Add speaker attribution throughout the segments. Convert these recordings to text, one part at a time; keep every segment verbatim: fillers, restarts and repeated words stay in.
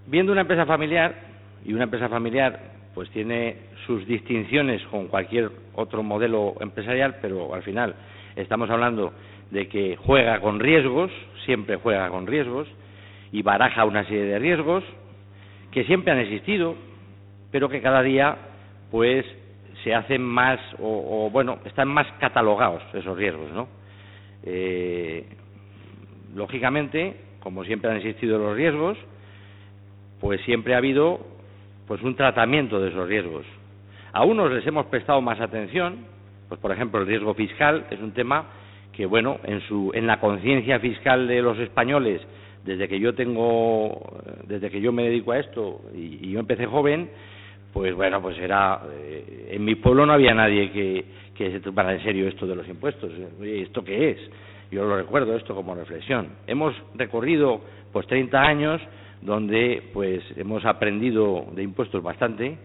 Speaker 1: Viendo una empresa familiar, y una empresa familiar pues tiene sus distinciones con cualquier otro modelo empresarial, pero al final estamos hablando de que juega con riesgos, siempre juega con riesgos, y baraja una serie de riesgos que siempre han existido, pero que cada día pues se hacen más, o, o bueno, están más catalogados esos riesgos, ¿no? Eh, lógicamente, como siempre han existido los riesgos, pues siempre ha habido pues un tratamiento de esos riesgos. A unos les hemos prestado más atención, pues por ejemplo el riesgo fiscal es un tema que, bueno, en su en la conciencia fiscal de los españoles, desde que yo tengo, desde que yo me dedico a esto y, y yo empecé joven, pues bueno, pues era, eh, en mi pueblo no había nadie que, que se tomara en serio esto de los impuestos. Oye, ¿esto qué es? Yo lo recuerdo esto como reflexión. Hemos recorrido pues treinta años donde pues hemos aprendido de impuestos bastante,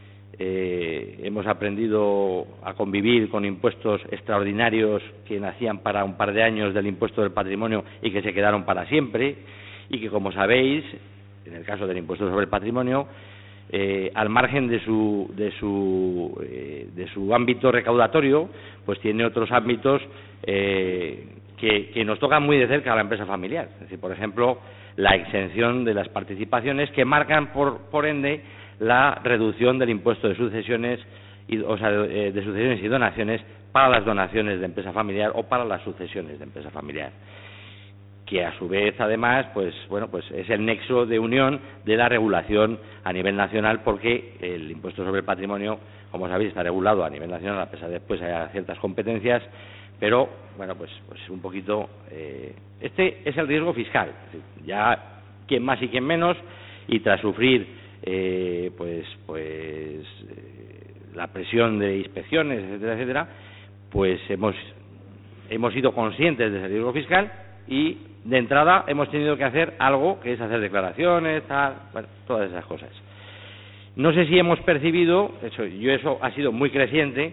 Speaker 1: eh, hemos aprendido a convivir con impuestos extraordinarios que nacían para un par de años del impuesto del patrimonio y que se quedaron para siempre, y que, como sabéis, en el caso del impuesto sobre el patrimonio, eh, al margen de su de su eh, de su ámbito recaudatorio, pues tiene otros ámbitos eh, que, que nos tocan muy de cerca a la empresa familiar. Es decir, por ejemplo, la exención de las participaciones, que marcan por, por ende la reducción del impuesto de sucesiones y, o sea, de, de sucesiones y donaciones para las donaciones de empresa familiar o para las sucesiones de empresa familiar, que a su vez además pues bueno pues es el nexo de unión de la regulación a nivel nacional, porque el impuesto sobre el patrimonio, como sabéis, está regulado a nivel nacional, a pesar de después haya ciertas competencias, pero bueno pues pues un poquito eh, este es el riesgo fiscal. Es decir, ya quien más y quien menos, y tras sufrir eh, pues pues eh, la presión de inspecciones, etcétera etcétera, pues hemos hemos sido conscientes de ese riesgo fiscal, y de entrada hemos tenido que hacer algo, que es hacer declaraciones, tal, bueno, todas esas cosas. No sé si hemos percibido, eso, yo eso ha sido muy creciente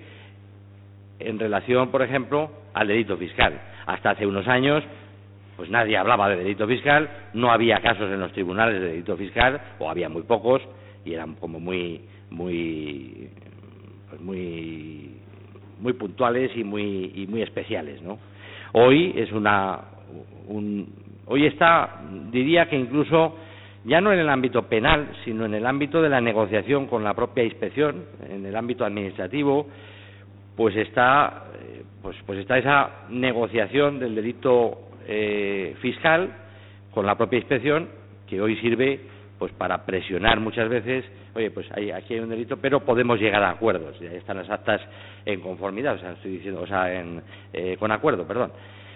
Speaker 1: en relación, por ejemplo, al delito fiscal. Hasta hace unos años, pues nadie hablaba de delito fiscal, no había casos en los tribunales de delito fiscal, o había muy pocos, y eran como muy, muy, pues muy, muy puntuales y muy, y muy especiales, ¿no? Hoy es una, un, hoy está, diría que incluso ya no en el ámbito penal, sino en el ámbito de la negociación con la propia inspección, en el ámbito administrativo, pues está pues pues está esa negociación del delito eh, fiscal con la propia inspección, que hoy sirve pues para presionar muchas veces. Oye, pues hay, aquí hay un delito, pero podemos llegar a acuerdos, y ahí están las actas en conformidad, o sea, estoy diciendo, o sea, en, eh, con acuerdo, perdón.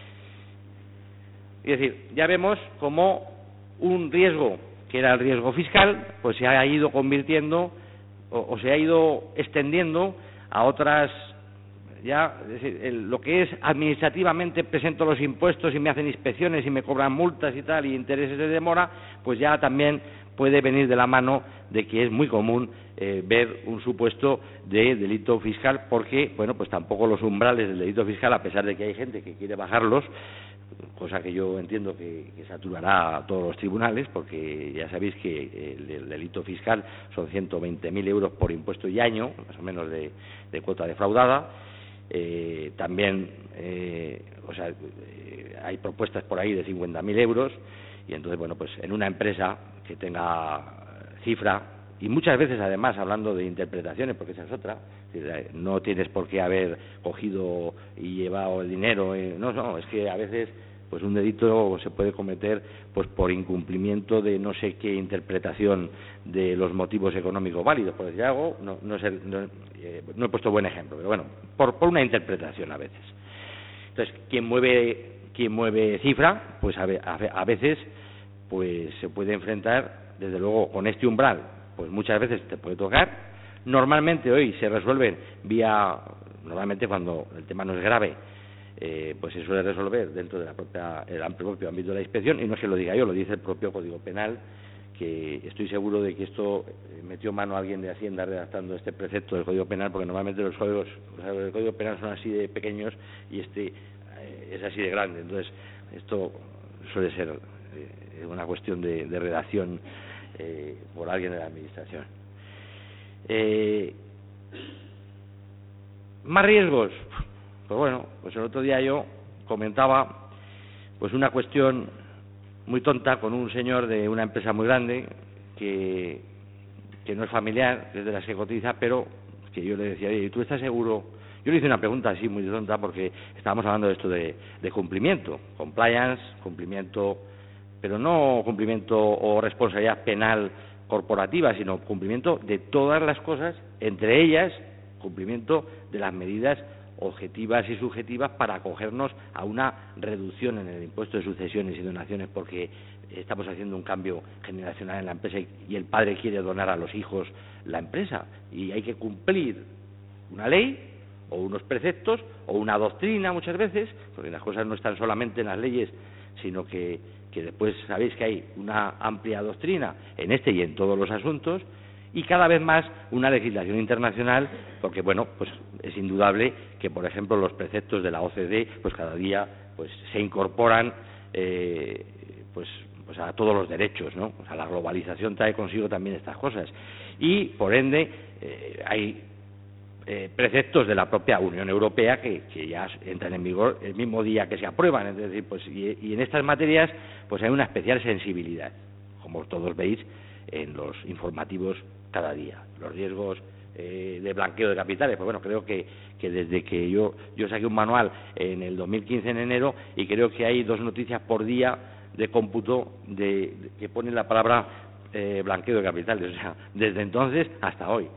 Speaker 1: Es decir, ya vemos como un riesgo que era el riesgo fiscal, pues se ha ido convirtiendo o, o se ha ido extendiendo a otras. Ya, es decir, el, lo que es administrativamente presento los impuestos y me hacen inspecciones y me cobran multas y tal, y intereses de demora, pues ya también puede venir de la mano de que es muy común eh, ver un supuesto de delito fiscal, porque, bueno, pues tampoco los umbrales del delito fiscal, a pesar de que hay gente que quiere bajarlos, cosa que yo entiendo que, que saturará a todos los tribunales, porque ya sabéis que el, el delito fiscal son ciento veinte mil euros por impuesto y año, más o menos, de, de cuota defraudada. Eh, también eh, o sea, eh, hay propuestas por ahí de cincuenta mil euros, y entonces, bueno, pues en una empresa que tenga cifra, y muchas veces además hablando de interpretaciones, porque esa es otra, no tienes por qué haber cogido y llevado el dinero, eh, no, no, es que a veces pues un delito se puede cometer pues por incumplimiento de no sé qué interpretación de los motivos económicos válidos, por decir algo, no, no, sé, no, eh, no he puesto buen ejemplo, pero bueno, por, por una interpretación a veces. Entonces, quien mueve quien mueve cifra, pues a, a, a veces pues se puede enfrentar, desde luego, con este umbral, pues muchas veces te puede tocar. Normalmente hoy se resuelven vía, normalmente cuando el tema no es grave, Eh, pues se suele resolver dentro del propio ámbito de la inspección, y no es que lo diga yo, lo dice el propio Código Penal, que estoy seguro de que esto eh, metió mano a alguien de Hacienda redactando este precepto del Código Penal, porque normalmente los códigos, o sea, el Código Penal son así de pequeños y este eh, es así de grande, entonces esto suele ser eh, una cuestión de, de redacción eh, por alguien de la administración. Eh, ¿Más riesgos? Pues bueno, pues el otro día yo comentaba pues una cuestión muy tonta con un señor de una empresa muy grande que, que no es familiar, que es de las que cotiza, pero que yo le decía, oye, ¿tú estás seguro? Yo le hice una pregunta así muy tonta porque estábamos hablando de esto de, de cumplimiento, compliance, cumplimiento, pero no cumplimiento o responsabilidad penal corporativa, sino cumplimiento de todas las cosas, entre ellas cumplimiento de las medidas objetivas y subjetivas para acogernos a una reducción en el impuesto de sucesiones y donaciones, porque estamos haciendo un cambio generacional en la empresa y el padre quiere donar a los hijos la empresa y hay que cumplir una ley o unos preceptos o una doctrina muchas veces, porque las cosas no están solamente en las leyes, sino que, que después sabéis que hay una amplia doctrina en este y en todos los asuntos, y cada vez más una legislación internacional, porque bueno, pues es indudable que, por ejemplo, los preceptos de la O C D, pues cada día pues se incorporan eh, pues, pues a todos los derechos, ¿no? O sea, la globalización trae consigo también estas cosas, y por ende eh, hay eh, preceptos de la propia Unión Europea que, que ya entran en vigor el mismo día que se aprueban, es decir, pues y, y en estas materias pues hay una especial sensibilidad, como todos veis en los informativos cada día. Los riesgos eh, de blanqueo de capitales, pues bueno, creo que, que desde que yo yo saqué un manual en el dos mil quince en enero, y creo que hay dos noticias por día de cómputo de, de que ponen la palabra eh, blanqueo de capitales, o sea, desde entonces hasta hoy.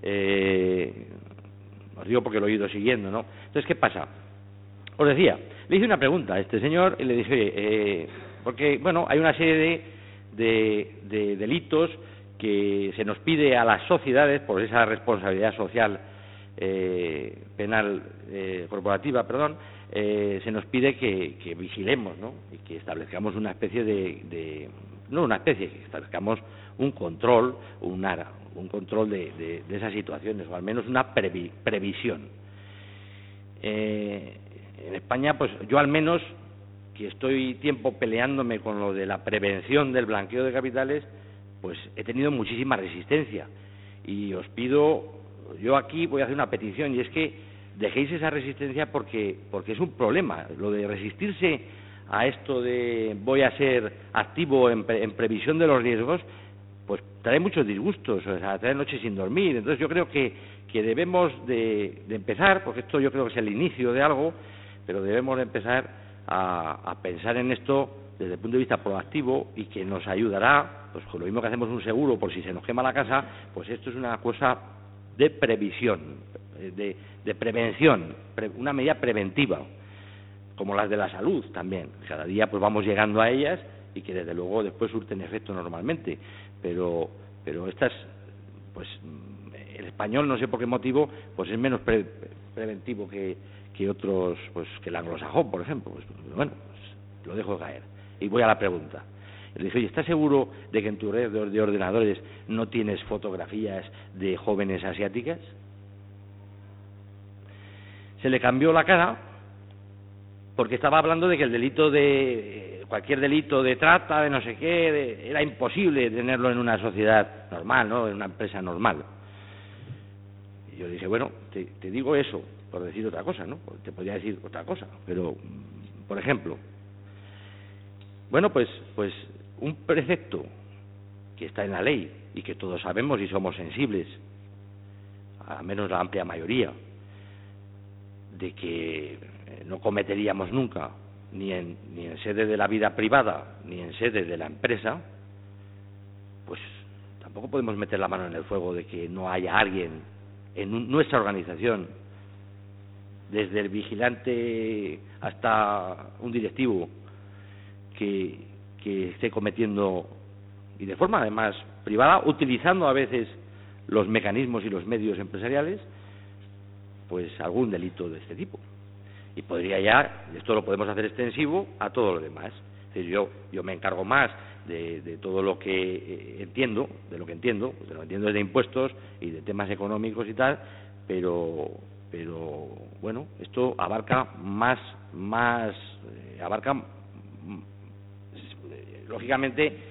Speaker 1: Eh, os digo porque lo he ido siguiendo, ¿no? Entonces, ¿qué pasa? Os decía, le hice una pregunta a este señor y le dije, oye, eh, porque, bueno, hay una serie de, de, de delitos que se nos pide a las sociedades por esa responsabilidad social eh, penal eh, corporativa, perdón, eh, se nos pide que, que vigilemos, ¿no? Y que establezcamos una especie de, de no una especie, que establezcamos un control, una, un control de, de, de esas situaciones, o al menos una previ, previsión. Eh, en España, pues yo al menos, que estoy tiempo peleándome con lo de la prevención del blanqueo de capitales, pues he tenido muchísima resistencia, y os pido, yo aquí voy a hacer una petición, y es que dejéis esa resistencia porque porque es un problema, lo de resistirse a esto de voy a ser activo en, pre, en previsión de los riesgos, pues trae muchos disgustos, o sea, trae noches sin dormir. Entonces yo creo que, que debemos de, de empezar, porque esto yo creo que es el inicio de algo, pero debemos de empezar a, a pensar en esto desde el punto de vista proactivo, y que nos ayudará, pues con lo mismo que hacemos un seguro por si se nos quema la casa, pues esto es una cosa de previsión, de, de prevención, pre, una medida preventiva, como las de la salud también. Cada día pues vamos llegando a ellas y que desde luego después surten efecto normalmente, pero pero estas, pues el español, no sé por qué motivo, pues es menos pre, preventivo que, que otros, pues que el anglosajón, por ejemplo. Pues, bueno, pues, lo dejo caer. Y voy a la pregunta. Le dije, oye, ¿estás seguro de que en tu red de ordenadores no tienes fotografías de jóvenes asiáticas? Se le cambió la cara porque estaba hablando de que el delito de cualquier delito de trata, de no sé qué, de, era imposible tenerlo en una sociedad normal, ¿no? En una empresa normal. Y yo dije, bueno, te, te digo eso por decir otra cosa, ¿no? Te podría decir otra cosa, pero, por ejemplo, bueno, pues, pues un precepto que está en la ley y que todos sabemos y somos sensibles, al menos la amplia mayoría, de que no cometeríamos nunca, ni en, ni en sede de la vida privada, ni en sede de la empresa, pues tampoco podemos meter la mano en el fuego de que no haya alguien en un, nuestra organización, desde el vigilante hasta un directivo, que, que esté cometiendo, y de forma además privada, utilizando a veces los mecanismos y los medios empresariales, pues algún delito de este tipo. Y podría ya, esto lo podemos hacer extensivo a todo lo demás. Es decir, yo, yo me encargo más de, de todo lo que eh, entiendo, de lo que entiendo, de lo que entiendo es de impuestos y de temas económicos y tal, pero, pero bueno, esto abarca más, más, eh, abarca, eh, lógicamente,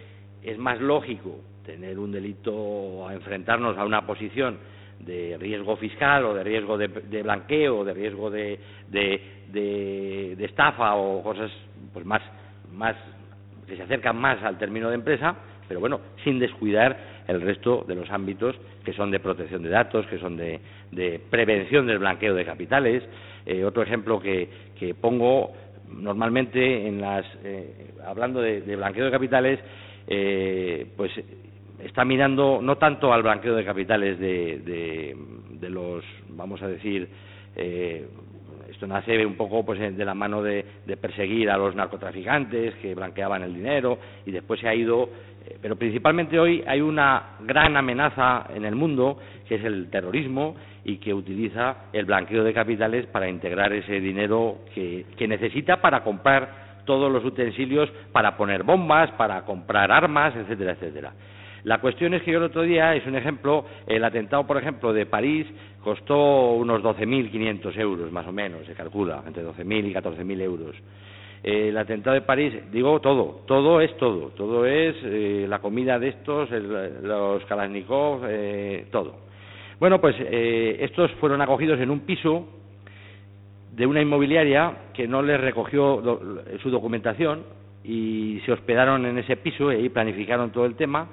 Speaker 1: es más lógico tener un delito, a enfrentarnos a una posición de riesgo fiscal o de riesgo de, de blanqueo o de riesgo de, de, de, de estafa o cosas pues más, más que se acercan más al término de empresa, pero bueno, sin descuidar el resto de los ámbitos que son de protección de datos, que son de, de prevención del blanqueo de capitales. Eh, otro ejemplo que, que pongo normalmente en las eh, hablando de, de blanqueo de capitales, eh, pues está mirando no tanto al blanqueo de capitales de, de, de los, vamos a decir, eh, esto nace un poco pues de la mano de, de perseguir a los narcotraficantes que blanqueaban el dinero y después se ha ido, eh, pero principalmente hoy hay una gran amenaza en el mundo que es el terrorismo y que utiliza el blanqueo de capitales para integrar ese dinero que, que necesita para comprar todos los utensilios para poner bombas, para comprar armas, etcétera, etcétera. La cuestión es que yo el otro día, es un ejemplo, el atentado, por ejemplo, de París costó unos doce mil quinientos euros, más o menos, se calcula, entre doce mil y catorce mil euros. Eh, el atentado de París, digo todo, todo es todo, todo es eh, la comida de estos, el, los Kalashnikov, eh, todo. Bueno, pues eh, estos fueron acogidos en un piso de una inmobiliaria que no les recogió do, su documentación y se hospedaron en ese piso y ahí planificaron todo el tema.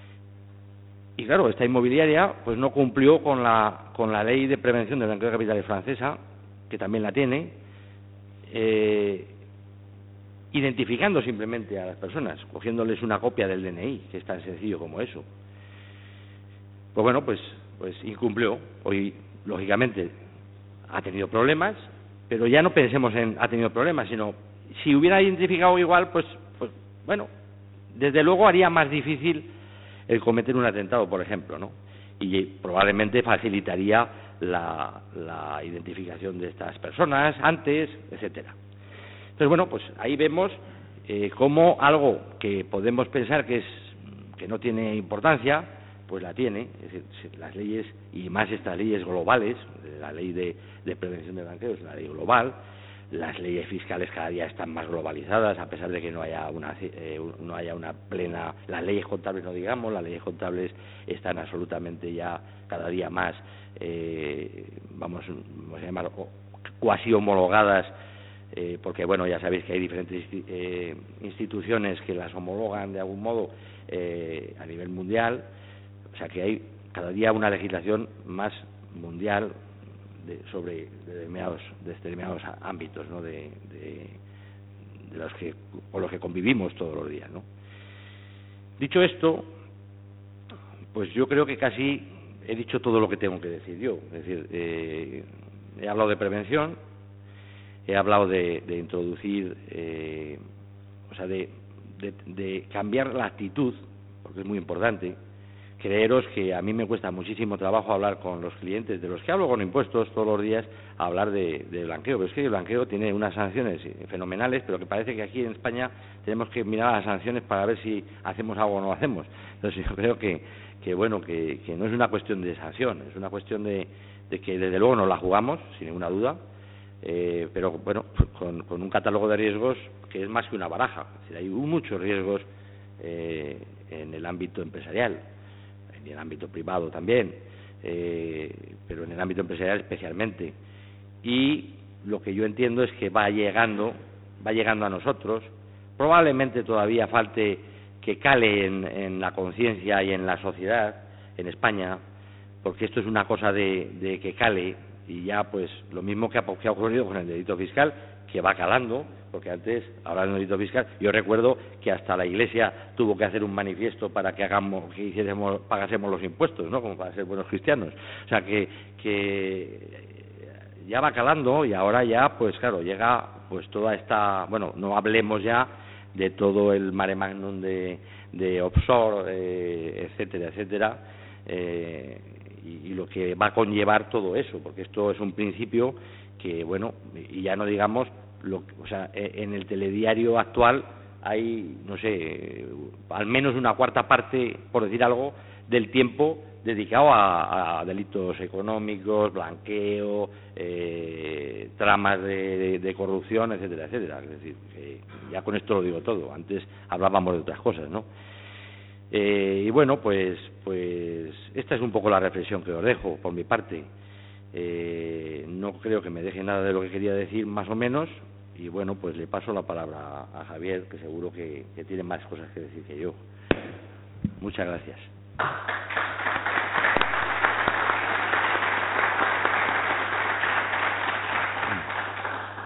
Speaker 1: Y claro, esta inmobiliaria pues no cumplió con la con la ley de prevención del blanqueo de capitales francesa, que también la tiene, eh, identificando simplemente a las personas, cogiéndoles una copia del D N I, que es tan sencillo como eso. Pues bueno, pues pues incumplió. Hoy, lógicamente, ha tenido problemas, pero ya no pensemos en ha tenido problemas, sino si hubiera identificado igual, pues pues bueno, desde luego haría más difícil el cometer un atentado, por ejemplo, ¿no? Y probablemente facilitaría la, la identificación de estas personas antes, etcétera. Entonces, bueno, pues ahí vemos eh, cómo algo que podemos pensar que es que no tiene importancia, pues la tiene. Es decir, las leyes, y más estas leyes globales, la ley de, de prevención de blanqueo es una ley global. Las leyes fiscales cada día están más globalizadas, a pesar de que no haya una eh, no haya una plena, las leyes contables no digamos, las leyes contables están absolutamente ya cada día más, eh, vamos, vamos a llamar cuasi homologadas, eh, porque bueno, ya sabéis que hay diferentes eh, instituciones que las homologan de algún modo eh, a nivel mundial, o sea que hay cada día una legislación más mundial De, sobre determinados, de determinados ámbitos, ¿no? de, de, de los que con los que convivimos todos los días, ¿no? Dicho esto, pues yo creo que casi he dicho todo lo que tengo que decir yo. Es decir, eh, he hablado de prevención, he hablado de, de introducir, eh, o sea, de, de, de cambiar la actitud, porque es muy importante. Creeros que a mí me cuesta muchísimo trabajo hablar con los clientes, de los que hablo con impuestos todos los días, a hablar de, de blanqueo. Pero es que el blanqueo tiene unas sanciones fenomenales, pero que parece que aquí en España tenemos que mirar las sanciones para ver si hacemos algo o no hacemos. Entonces yo creo que, que bueno, que, que no es una cuestión de sanción, es una cuestión de, de que desde luego nos la jugamos, sin ninguna duda, eh, pero bueno, con, con un catálogo de riesgos que es más que una baraja. Es decir, hay muchos riesgos eh, en el ámbito empresarial, en el ámbito privado también, eh, pero en el ámbito empresarial especialmente. Y lo que yo entiendo es que va llegando, va llegando a nosotros. Probablemente todavía falte que cale en, en la conciencia y en la sociedad, en España, porque esto es una cosa de, de que cale, y ya pues lo mismo que ha, que ha ocurrido con el delito fiscal, que va calando, porque antes, hablando del delito fiscal, yo recuerdo que hasta la Iglesia tuvo que hacer un manifiesto para que hagamos, que hiciésemos, pagásemos los impuestos, ¿no? Como para ser buenos cristianos. O sea que, que ya va calando, y ahora ya, pues claro, llega pues toda esta, bueno, no hablemos ya de todo el mare magnum de, de offshore, eh, etcétera, etcétera, eh, y, y lo que va a conllevar todo eso, porque esto es un principio que, bueno, y ya no digamos, lo, o sea, en el telediario actual hay, no sé, al menos una cuarta parte, por decir algo, del tiempo dedicado a, a delitos económicos, blanqueo, eh, tramas de, de, de corrupción, etcétera, etcétera. Es decir, que ya con esto lo digo todo. Antes hablábamos de otras cosas, ¿no? Eh, y bueno, pues, pues esta es un poco la reflexión que os dejo por mi parte. Eh, no creo que me deje nada de lo que quería decir, más o menos, y bueno, pues le paso la palabra a Javier, que seguro que, que tiene más cosas que decir que yo. Muchas gracias.